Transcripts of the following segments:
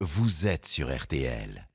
vous êtes sur RTL.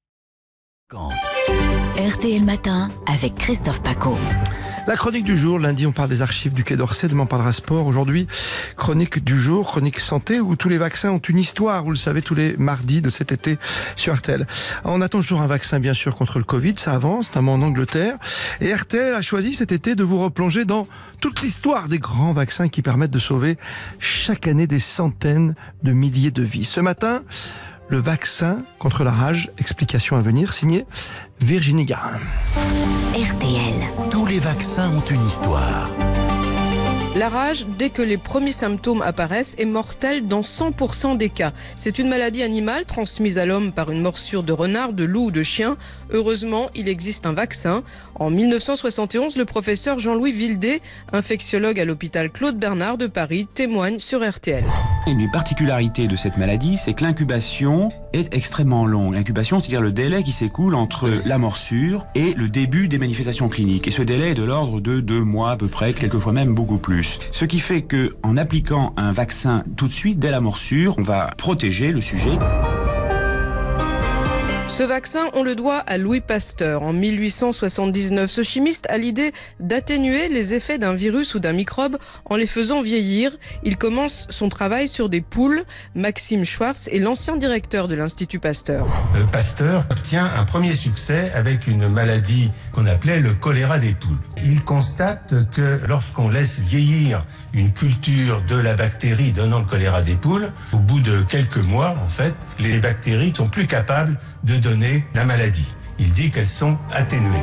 RTL Matin avec Christophe Paco. La chronique du jour, lundi on parle des archives du Quai d'Orsay, demain on parlera sport. Aujourd'hui, chronique du jour, chronique santé, où tous les vaccins ont une histoire, vous le savez, tous les mardis de cet été sur RTL. On attend toujours un vaccin bien sûr contre le Covid, ça avance, notamment en Angleterre. Et RTL a choisi cet été de vous replonger dans toute l'histoire des grands vaccins qui permettent de sauver chaque année des centaines de milliers de vies. Ce matin, le vaccin contre la rage, explication à venir, signé Virginie Garin. RTL. Tous les vaccins ont une histoire. La rage, dès que les premiers symptômes apparaissent, est mortelle dans 100% des cas. C'est une maladie animale transmise à l'homme par une morsure de renard, de loup ou de chien. Heureusement, il existe un vaccin. En 1971, le professeur Jean-Louis Vildé, infectiologue à l'hôpital Claude Bernard de Paris, témoigne sur RTL. Une des particularités de cette maladie, c'est que l'incubation est extrêmement longue. L'incubation, c'est-à-dire le délai qui s'écoule entre la morsure et le début des manifestations cliniques. Et ce délai est de l'ordre de 2 mois à peu près, quelquefois même beaucoup plus. Ce qui fait qu'en appliquant un vaccin tout de suite, dès la morsure, on va protéger le sujet. Ce vaccin, on le doit à Louis Pasteur. En 1879, ce chimiste a l'idée d'atténuer les effets d'un virus ou d'un microbe en les faisant vieillir. Il commence son travail sur des poules. Maxime Schwartz est l'ancien directeur de l'Institut Pasteur. Pasteur obtient un premier succès avec une maladie qu'on appelait le choléra des poules. Il constate que lorsqu'on laisse vieillir une culture de la bactérie donnant le choléra des poules, au bout de quelques mois, en fait, les bactéries sont plus capables de donner la maladie. Il dit qu'elles sont atténuées.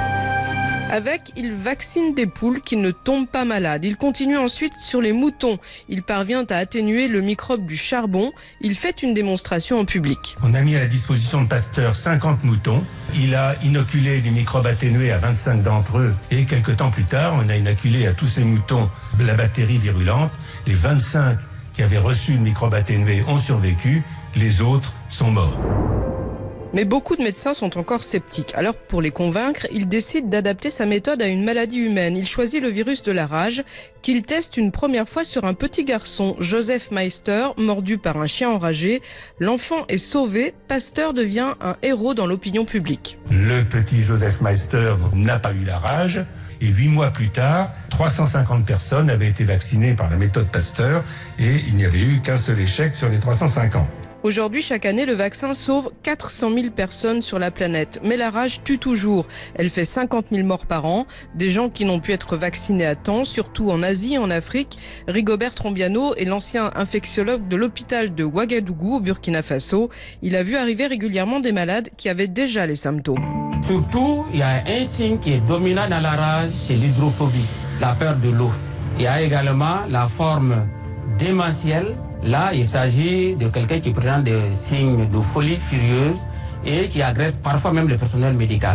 Avec, il vaccine des poules qui ne tombent pas malades. Il continue ensuite sur les moutons. Il parvient à atténuer le microbe du charbon. Il fait une démonstration en public. On a mis à la disposition de Pasteur 50 moutons. Il a inoculé les microbes atténués à 25 d'entre eux. Et quelques temps plus tard, on a inoculé à tous ces moutons la bactérie virulente. Les 25 qui avaient reçu le microbe atténué ont survécu. Les autres sont morts. Mais beaucoup de médecins sont encore sceptiques. Alors pour les convaincre, il décide d'adapter sa méthode à une maladie humaine. Il choisit le virus de la rage qu'il teste une première fois sur un petit garçon, Joseph Meister, mordu par un chien enragé. L'enfant est sauvé. Pasteur devient un héros dans l'opinion publique. Le petit Joseph Meister n'a pas eu la rage. Et 8 mois plus tard, 350 personnes avaient été vaccinées par la méthode Pasteur et il n'y avait eu qu'un seul échec sur les 350. Aujourd'hui, chaque année, le vaccin sauve 400 000 personnes sur la planète. Mais la rage tue toujours. Elle fait 50 000 morts par an. Des gens qui n'ont pu être vaccinés à temps, surtout en Asie et en Afrique. Rigobert Trombiano est l'ancien infectiologue de l'hôpital de Ouagadougou au Burkina Faso. Il a vu arriver régulièrement des malades qui avaient déjà les symptômes. Surtout, il y a un signe qui est dominant dans la rage, c'est l'hydrophobie, la peur de l'eau. Il y a également la forme démentielle. Là, il s'agit de quelqu'un qui présente des signes de folie furieuse et qui agresse parfois même le personnel médical.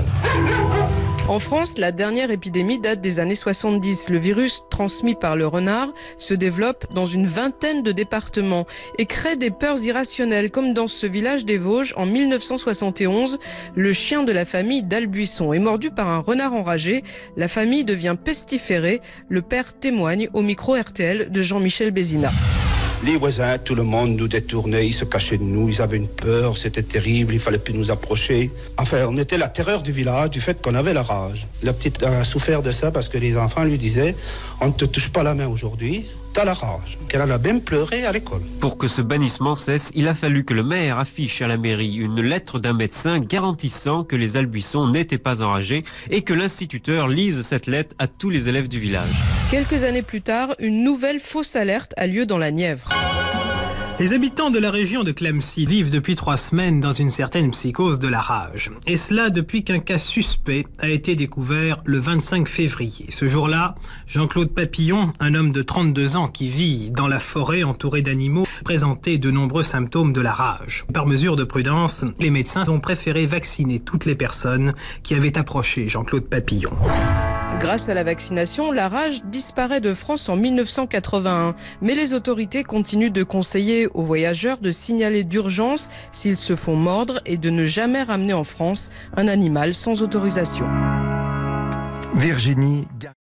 En France, la dernière épidémie date des années 70. Le virus transmis par le renard se développe dans une vingtaine de départements et crée des peurs irrationnelles, comme dans ce village des Vosges en 1971. Le chien de la famille d'Albuisson est mordu par un renard enragé. La famille devient pestiférée. Le père témoigne au micro RTL de Jean-Michel Bézina. Les voisins, tout le monde nous détournait, ils se cachaient de nous, ils avaient une peur, c'était terrible, il fallait plus nous approcher. Enfin, on était la terreur du village du fait qu'on avait la rage. La petite a souffert de ça parce que les enfants lui disaient « On ne te touche pas la main aujourd'hui, t'as la rage ». Qu'elle en a même pleuré à l'école. Pour que ce bannissement cesse, il a fallu que le maire affiche à la mairie une lettre d'un médecin garantissant que les Albuissons n'étaient pas enragés et que l'instituteur lise cette lettre à tous les élèves du village. Quelques années plus tard, une nouvelle fausse alerte a lieu dans la Nièvre. Les habitants de la région de Clamecy vivent depuis 3 semaines dans une certaine psychose de la rage. Et cela depuis qu'un cas suspect a été découvert le 25 février. Ce jour-là, Jean-Claude Papillon, un homme de 32 ans qui vit dans la forêt entouré d'animaux, présentait de nombreux symptômes de la rage. Par mesure de prudence, les médecins ont préféré vacciner toutes les personnes qui avaient approché Jean-Claude Papillon. Grâce à la vaccination, la rage disparaît de France en 1981. Mais les autorités continuent de conseiller aux voyageurs de signaler d'urgence s'ils se font mordre et de ne jamais ramener en France un animal sans autorisation. Virginie Garin.